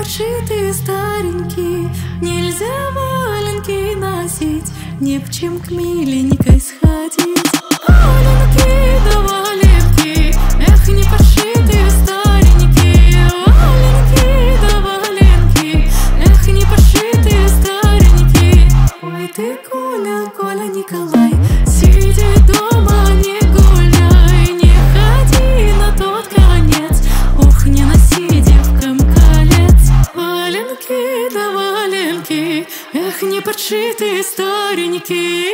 подшитые старенькие, нельзя валенки носить, не в чем к миленькой сходить. Валенки да валенки, эх, не подшитые старенькие. Валенки да валенки, эх, не подшитые старенькие. Ой, ты, Коля, Коля Николай, сиди дома, не гуляй, не ходи на тот конец, ох, не носи девкам колец. Валенки да валенки, эх, не подшитые старенькие.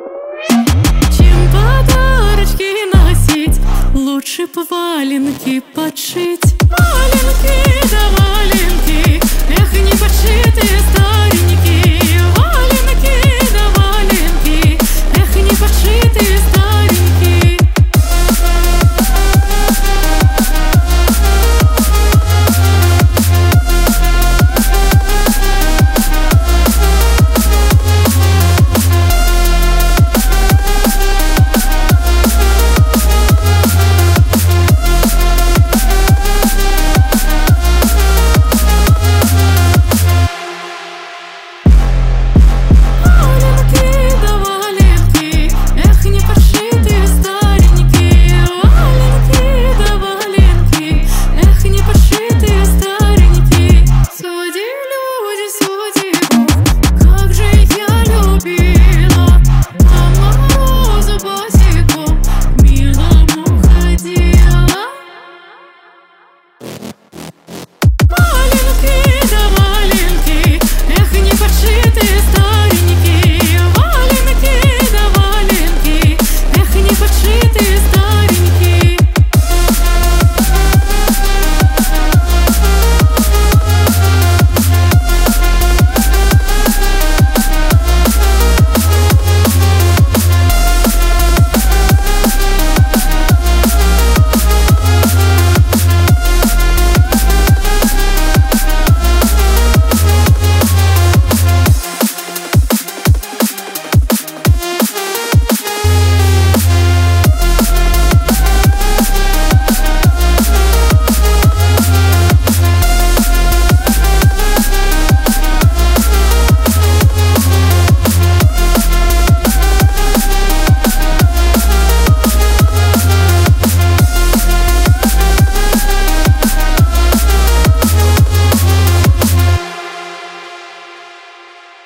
Чем подарочки носить, лучше б валенки